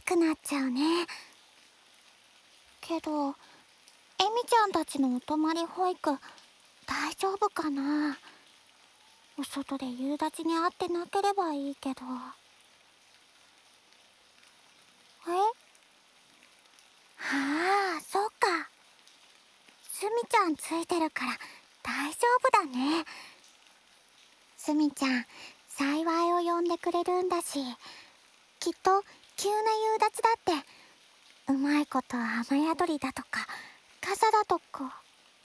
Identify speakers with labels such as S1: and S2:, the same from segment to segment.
S1: くなっちゃうね。けどエミちゃんたちのお泊まり保育大丈夫かな。お外で夕立に遭ってなければいいけど。ああ、そっか。すみちゃんついてるから大丈夫だね。すみちゃん幸いを呼んでくれるんだし、きっと急な夕立だってうまいこと雨宿りだとか傘だとか。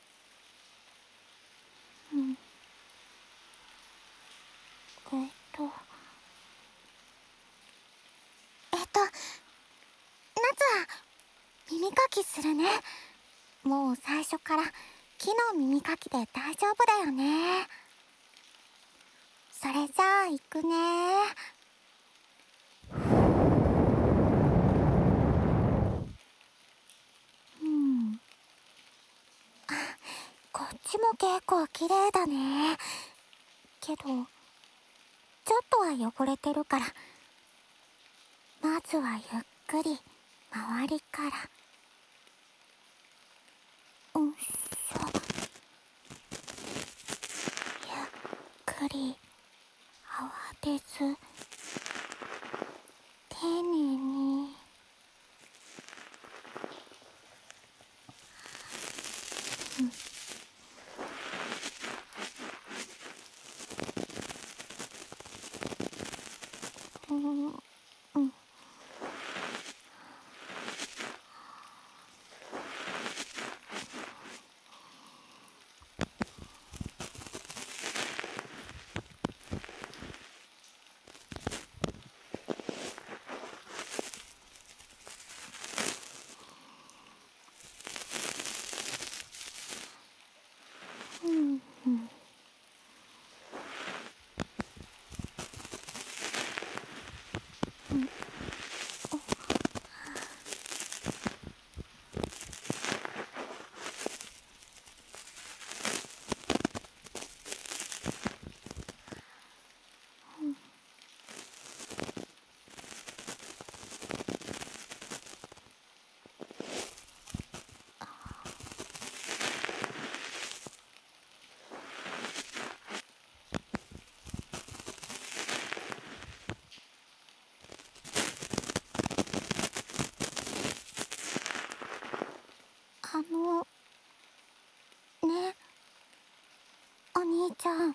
S1: えっと夏は耳かきするね。もう最初から木の耳かきで大丈夫だよね。それじゃあ行くね。こっちも結構綺麗だね。けどちょっとは汚れてるから、まずはゆっくり周りから。うっそ、ゆっくり慌てず丁寧に。ね、お兄ちゃん。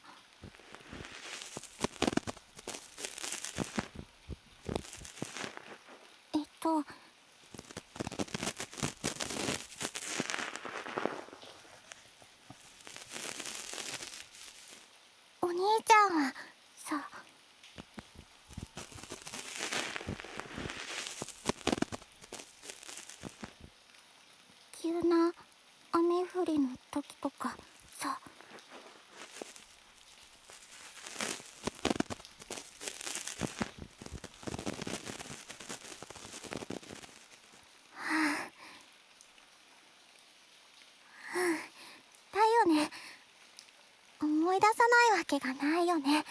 S1: お兄ちゃんはさ、急な雨降りの時とかさ、だよね。思い出さないわけがないよね。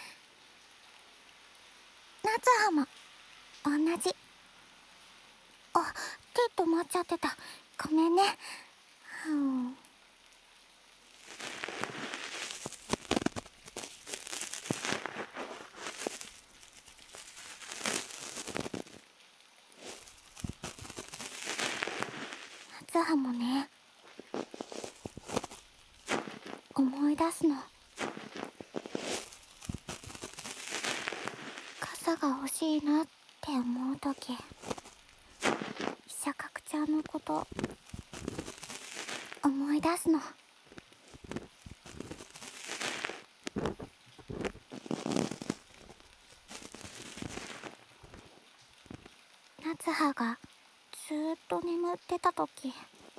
S1: 夏葉も同じ。あ、手止まっちゃってた。ごめんね。夏葉もね、思い出すの。傘が欲しいなって思う時、久角ちゃんのこと思い出すの。夏葉がずーっと眠ってた時、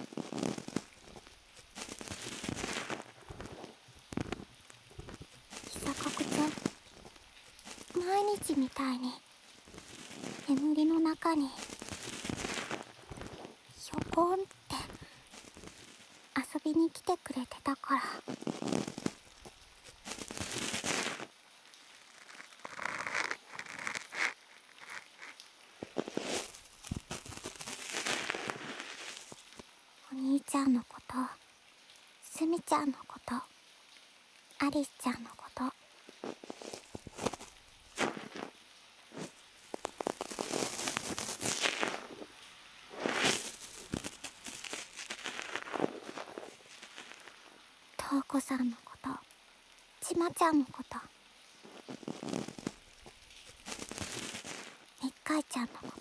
S1: 久角ちゃん毎日みたいに眠りの中にひょこんって遊びに来てくれてたから。 ちゃんのこと、アリスちゃんのこと、トウコさんのこと、ちまちゃんのこと、みっかいちゃんのこと、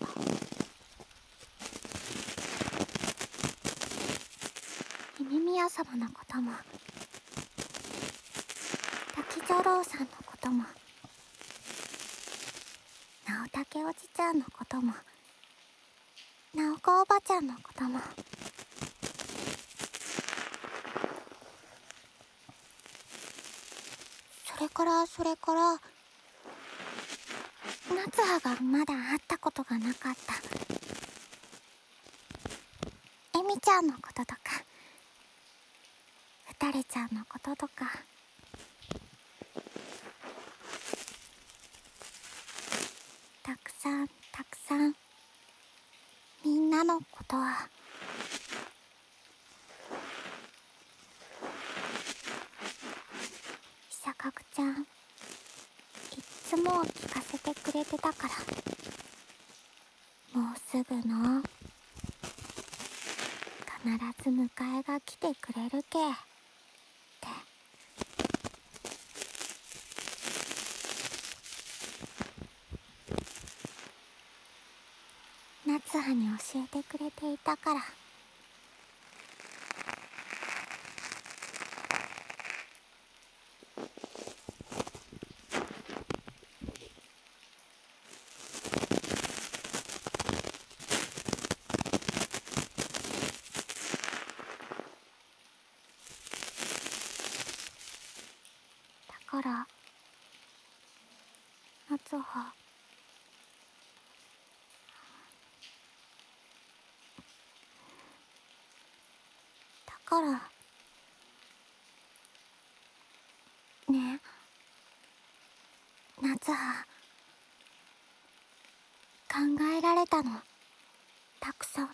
S1: ひめみや様のことも、滝女郎さんのことも、直竹おじちゃんのことも、直子おばちゃんのことも、それから夏葉がまだ会ったことがなかったエミちゃんのこととか、ふたりちゃんのこととか、たくさんみんなのことは久角ちゃんいっつも聞かせてくれてたから、もうすぐの必ず迎えが来てくれるけって夏葉に教えてくれていたから。だから夏葉、だからね、夏葉考えられたの、たくさん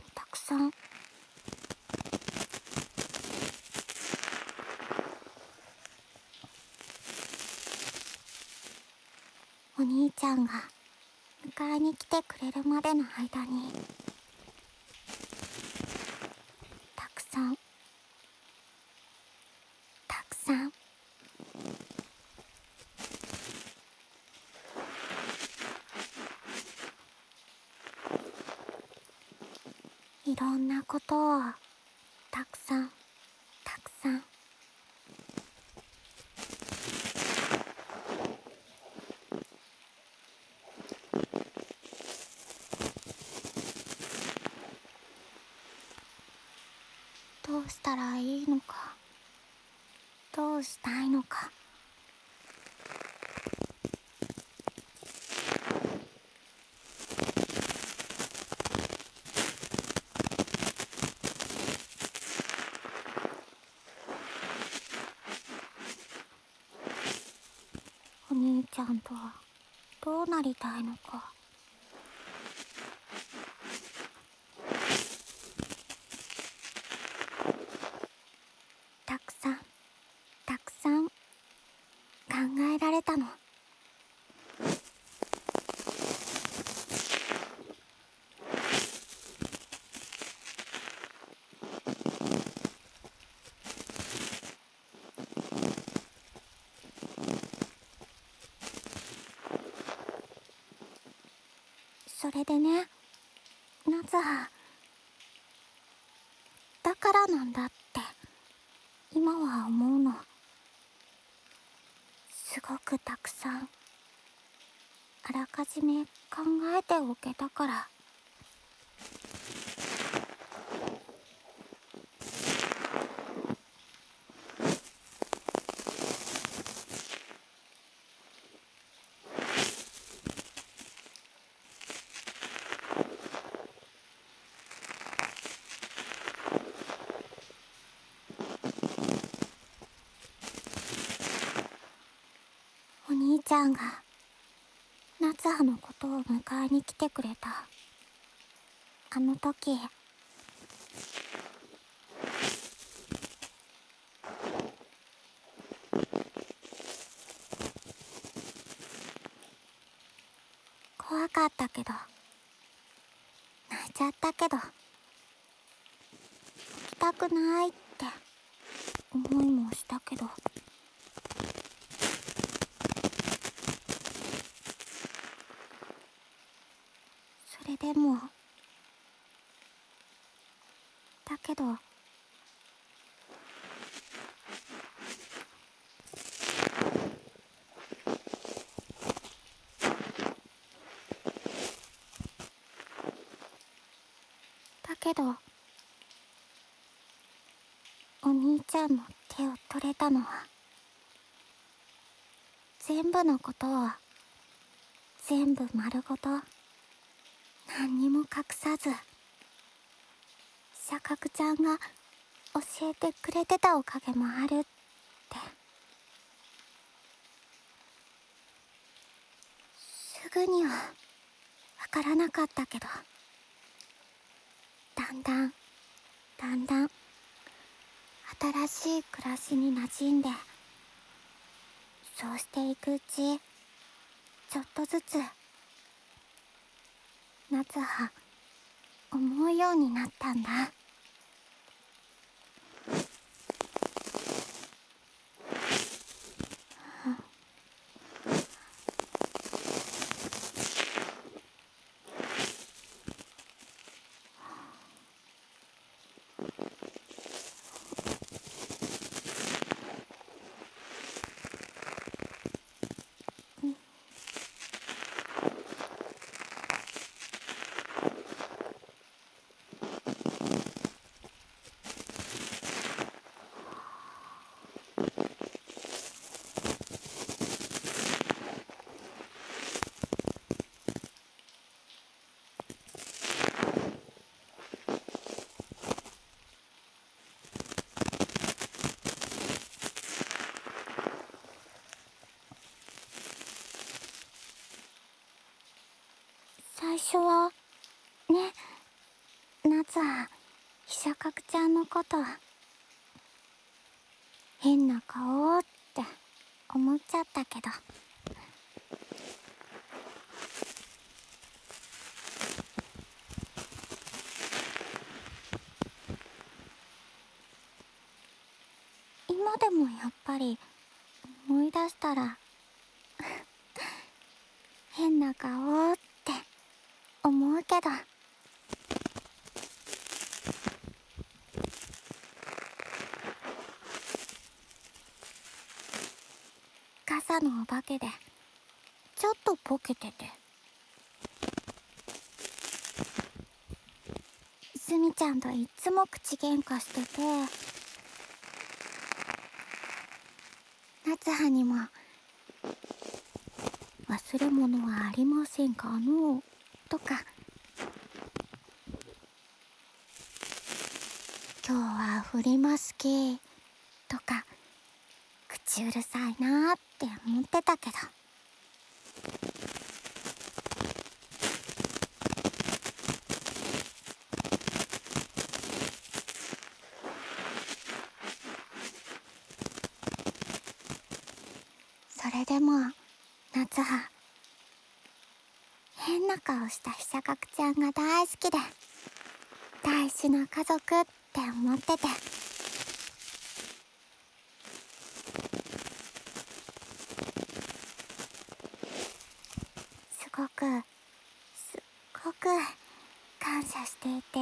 S1: お兄ちゃんが迎えに来てくれるまでの間にたくさんいろんなことをたくさんどうしたらいいのか、どうしたいのか。お兄ちゃんとはどうなりたいのか。たくさん考えられたの。それでね、夏葉、だからなんだって今は思うの。すごくたくさんあらかじめ考えておけたから。お兄ちゃんが夏葉のことを迎えに来てくれたあの時、 かったけど、泣いちゃったけど、起きたくないって思いもしたけど、それでも、だけど、お兄ちゃんの手を取れたのは、全部のことを全部丸ごと何にも隠さず、シャカクちゃんが教えてくれてたおかげもあるって。すぐにはわからなかったけど、だんだん新しい暮らしに馴染んで、そうしていくうち、ちょっとずつ夏葉思うようになったんだ。最初はね、夏はひしゃかくちゃんのこと変な顔って思っちゃったけど、今でもやっぱり思い出したら変な顔って思うけど、傘のお化けでちょっとボケてて、すみちゃんといつも口喧嘩してて、夏葉にも忘れ物はありませんかのとか、今日は降りますけとか、口うるさいなーって思ってたけど、それでも夏葉変な顔したひしゃかくちゃんが大好きで、大事な家族って思ってて、すごく感謝していて、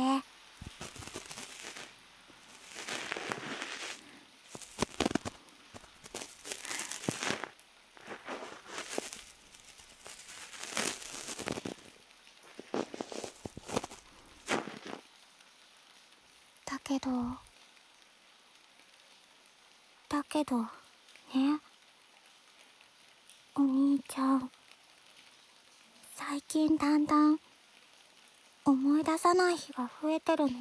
S1: だけどね、お兄ちゃん最近だんだん思い出さない日が増えてるの。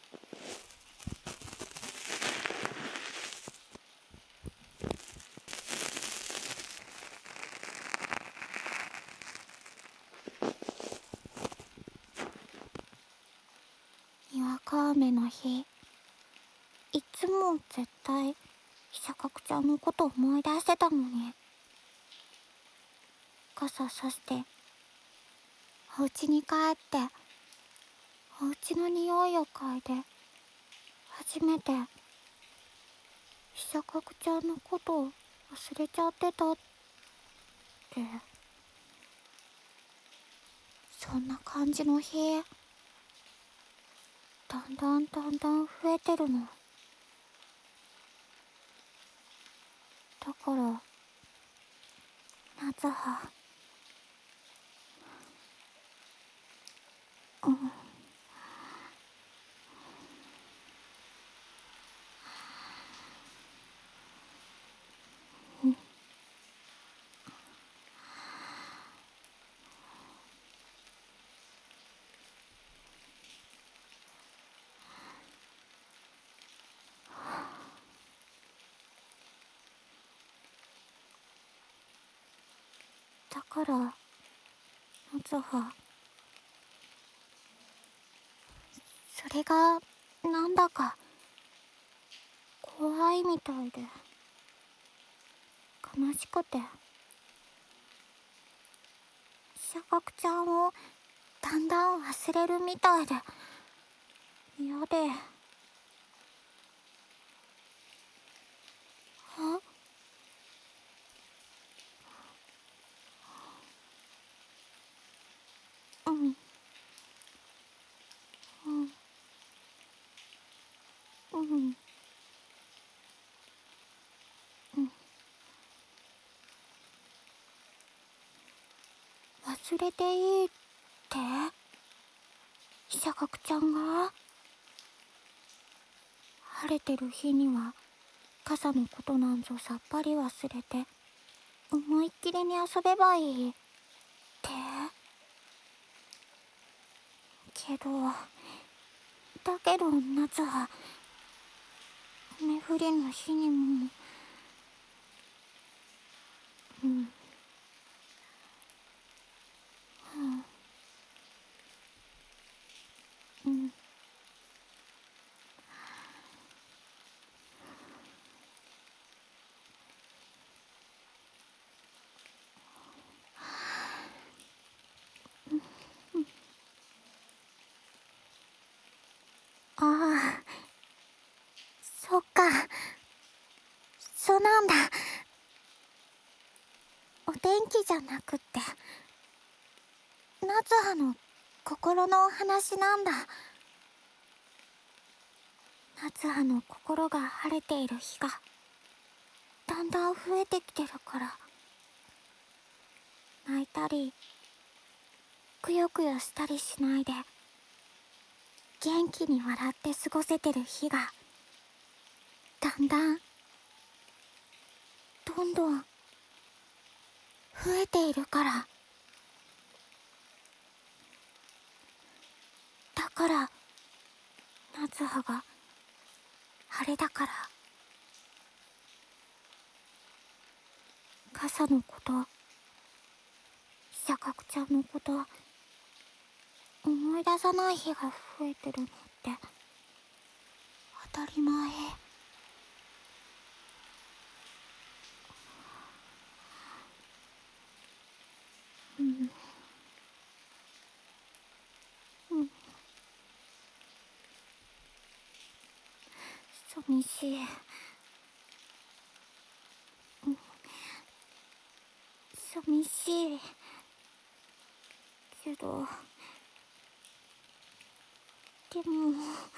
S1: にわか雨の日、いつも絶対ひしゃかくちゃんのこと思い出してたのに、傘さしてお家に帰ってお家の匂いを嗅いで初めて久角ちゃんのことを忘れちゃってたって、そんな感じの日だんだん増えてるの。だから夏葉、うん、だから夏葉、それがなんだか怖いみたいで悲しくて、久角ちゃんをだんだん忘れるみたいで嫌で。あ、うん、うん、うん、うん。忘れていいって久角ちゃんが。晴れてる日には傘のことなんぞさっぱり忘れて思いっきりに遊べばいいってけど、だけど夏は雨降りの日にも、うん、うん、うん。ああ、そっか、そうなんだ。お天気じゃなくって夏葉の心のお話なんだ。夏葉の心が晴れている日がだんだん増えてきてるから、泣いたりくよくよしたりしないで元気に笑って過ごせてる日がだんだんどんどん増えているから。だから夏葉が晴れだから傘のこと、久角ちゃんのこと思い出さない日が増えてるのって当たり前。うん、うん、寂しい。うん、寂しいけど、でも、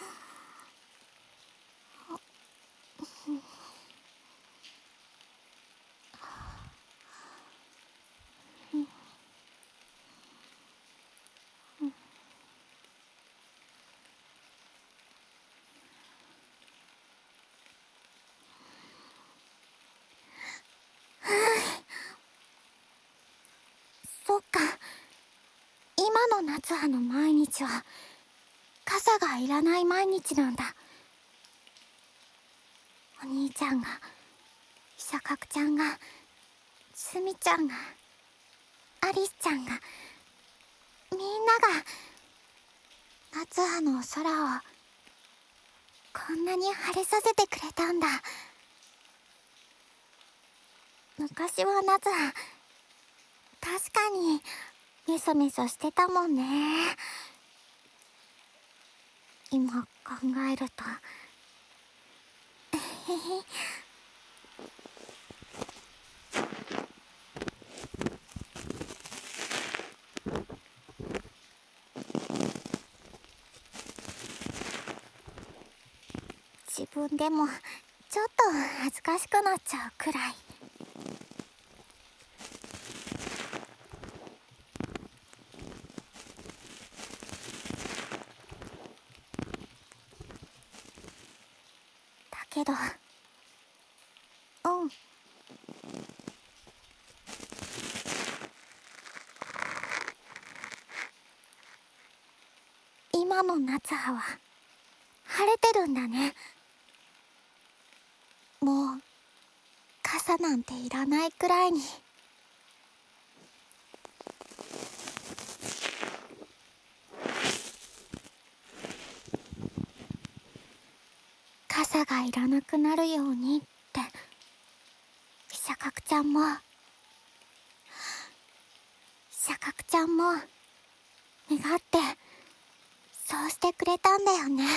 S1: そっか、今の夏葉の毎日は傘がいらない毎日なんだ。お兄ちゃんが、久角ちゃんが、すみちゃんが、アリスちゃんが、みんなが夏葉の空をこんなに晴れさせてくれたんだ。昔は夏葉、確かにメソメソしてたもんね。今考えると自分でもちょっと恥ずかしくなっちゃうくらい。だけど今の夏葉は晴れてるんだね。もう傘なんていらないくらいに。傘がいらなくなるようにって飛車角ちゃんも願ってそうしてくれたんだよね。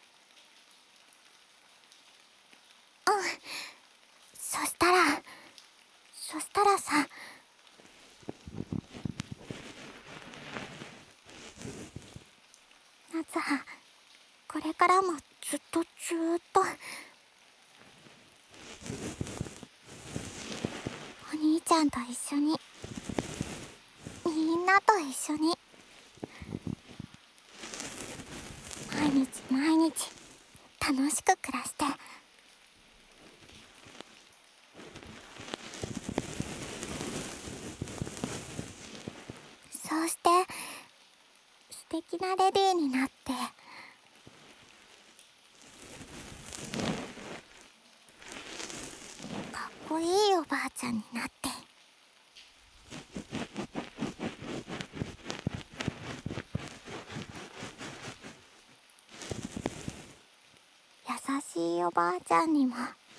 S1: そしたらさ、夏葉、これからもずっとお兄ちゃんと一緒に、みんなと一緒に毎日楽しく暮らして、そうして素敵なレディーになって、かっこいいおばあちゃんになって、優しいおばあちゃんにも、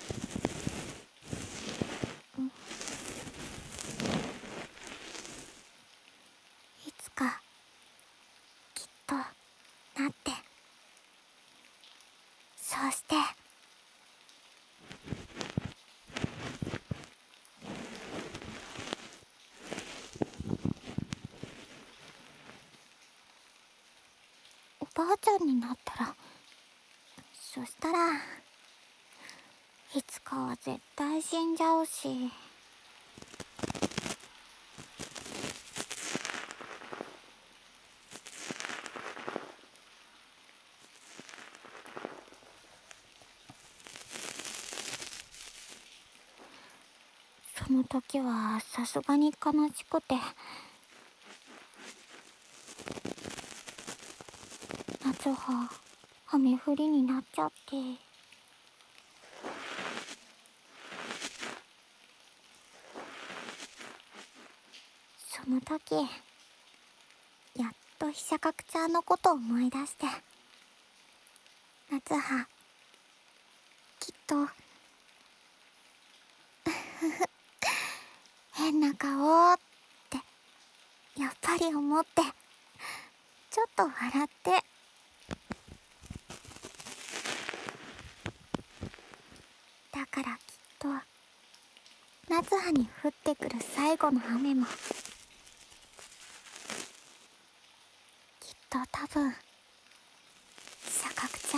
S1: いつかきっとなって、そうしておばあちゃんになったら、そしたらいつかは絶対死んじゃうし。その時はさすがに悲しくて、夏葉雨降りになっちゃって、その時やっと飛車角ちゃんのこと思い出して、夏葉きっと変な顔ってやっぱり思って、ちょっと笑って、だからきっと夏葉に降ってくる最後の雨も、きっと多分飛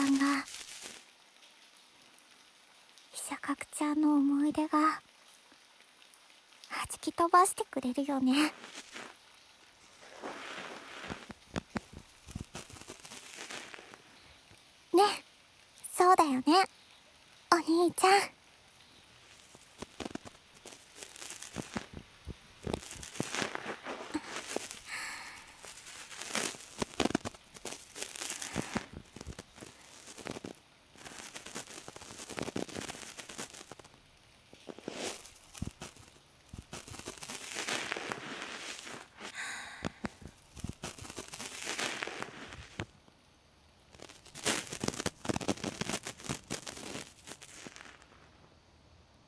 S1: 車角ちゃんの思い出が弾き飛ばしてくれるよね。ね、そうだよね、お兄ちゃん。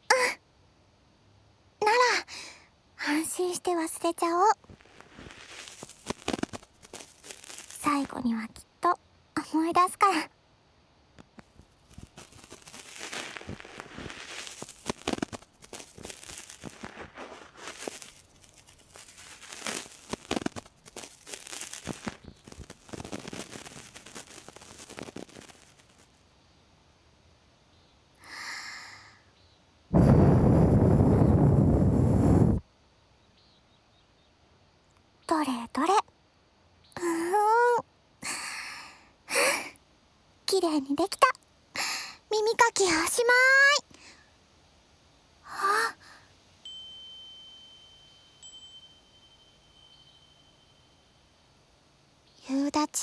S1: なら安心して忘れちゃおう。 後にはきっと思い出すから。どれどれ。綺麗にできた。耳かきおしまい。あ、夕立。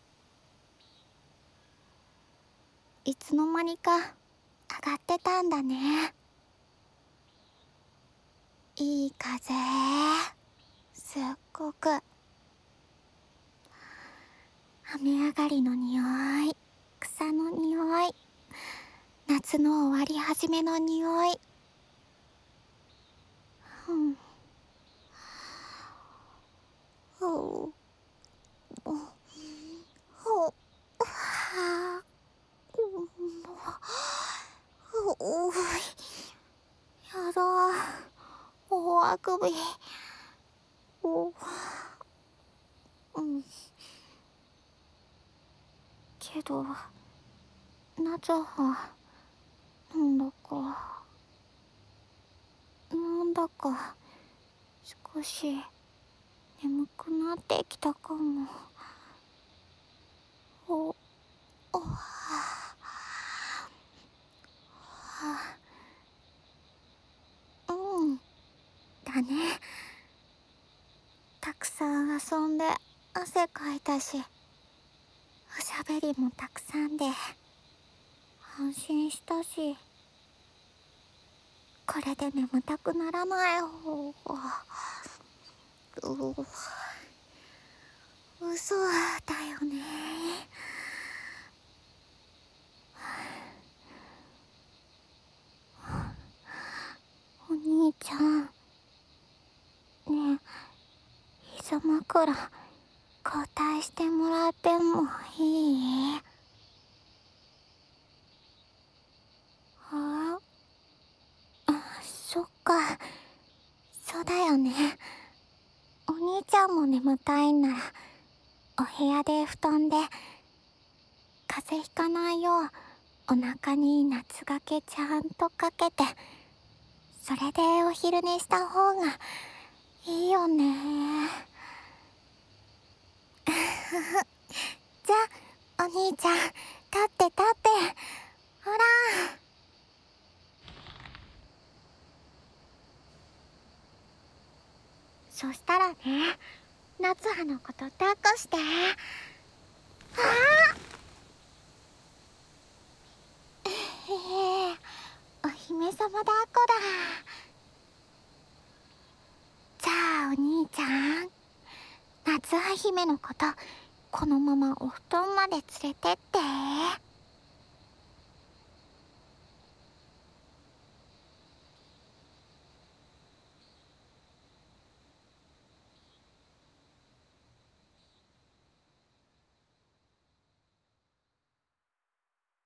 S1: いつの間にか上がってたんだね。いい風。すっごく。雨上がりの匂い、草の匂い、夏の終わり始めの匂い。うん。ほう。ほう。はあ。おい。やだ。大あくび。お。うん。けど、夏は、なんだか、少し、眠くなってきたかも。お、おはあ、うん、だね。たくさん遊んで、汗かいたし、おしゃべりもたくさんで、安心したし、これで眠たくならない方が、嘘だよね。お兄ちゃん、ねえ、膝枕交代してもらってもいい？あそっか、そうだよね。お兄ちゃんも眠たいんならお部屋で布団で、風邪ひかないようお腹に夏がけちゃんとかけて、それでお昼寝した方がいいよね。じゃあお兄ちゃん、立って立って、ほら。そしたらね、夏葉のこと抱っこして。ああ、お姫様抱っこだ。じゃあお兄ちゃん、夏葉姫のことこのままお布団まで連れてって。